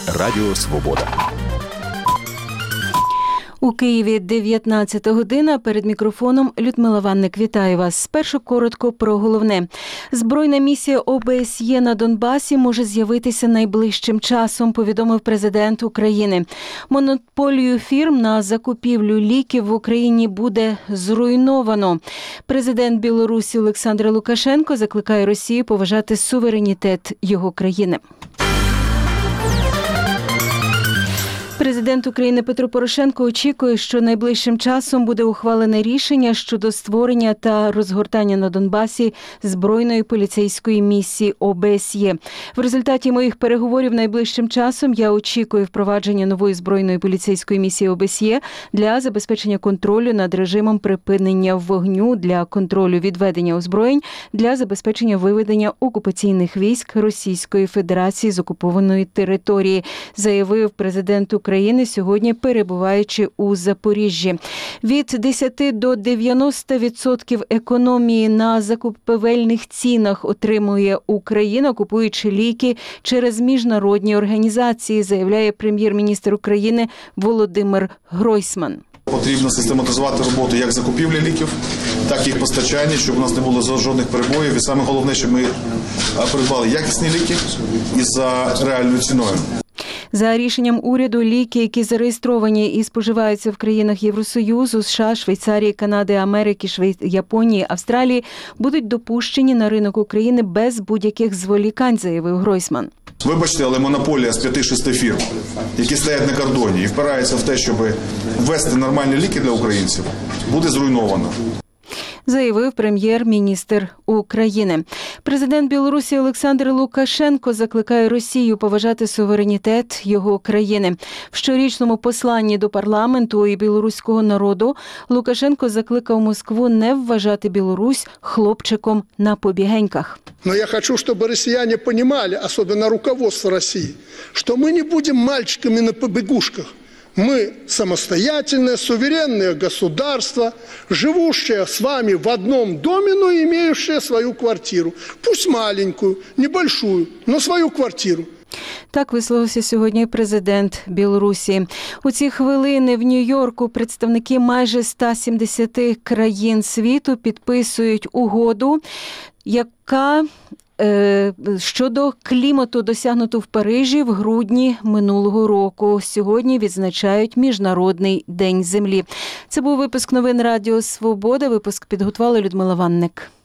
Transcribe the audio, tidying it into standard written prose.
Радіо Свобода. У Києві 19 година. Перед мікрофоном Людмила Ванник. Вітаю вас. Спершу коротко про головне. Збройна місія ОБСЄ на Донбасі може з'явитися найближчим часом, повідомив президент України. Монополію фірм на закупівлю ліків в Україні буде зруйновано. Президент Білорусі Олександр Лукашенко закликає Росію поважати суверенітет його країни. Президент України Петро Порошенко очікує, що найближчим часом буде ухвалене рішення щодо створення та розгортання на Донбасі збройної поліцейської місії ОБСЄ. В результаті моїх переговорів найближчим часом я очікую впровадження нової збройної поліцейської місії ОБСЄ для забезпечення контролю над режимом припинення вогню, для контролю відведення озброєнь, для забезпечення виведення окупаційних військ Російської Федерації з окупованої території, заявив президент України сьогодні, перебуваючи у Запоріжжі. Від 10 до 90% економії на закупівельних цінах отримує Україна, купуючи ліки через міжнародні організації, заявляє прем'єр-міністр України Володимир Гройсман. Потрібно систематизувати роботу як закупівлі ліків, так і їх постачання, щоб у нас не було жодних перебоїв. І саме головне, щоб ми придбали якісні ліки і за реальною ціною. За рішенням уряду, ліки, які зареєстровані і споживаються в країнах Євросоюзу, США, Швейцарії, Канади, Америки, Японії, Австралії, будуть допущені на ринок України без будь-яких зволікань, заявив Гройсман. Вибачте, але монополія з 5-6 фірм, які стоять на кордоні і впираються в те, щоб ввести нормальні ліки для українців, буде зруйновано, заявив прем'єр-міністр України. Президент Білорусі Олександр Лукашенко закликає Росію поважати суверенітет його країни. В щорічному посланні до парламенту і білоруського народу Лукашенко закликав Москву не вважати Білорусь хлопчиком на побігеньках. Но я хочу, чтобы россияне понимали, особенно руководство России, что мы не будем мальчиками на побегушках. Мы самостоятельное, суверенное государство, живущее с вами в одном доме, но имеющее свою квартиру. Пусть маленькую, небольшую, но свою квартиру. Так висловився сьогодні президент Білорусі. У ці хвилини в Нью-Йорку представники майже 170 країн світу підписують угоду, яка щодо клімату, досягнуту в Парижі в грудні минулого року. Сьогодні відзначають Міжнародний день землі. Це був випуск новин Радіо Свобода. Випуск підготувала Людмила Ванник.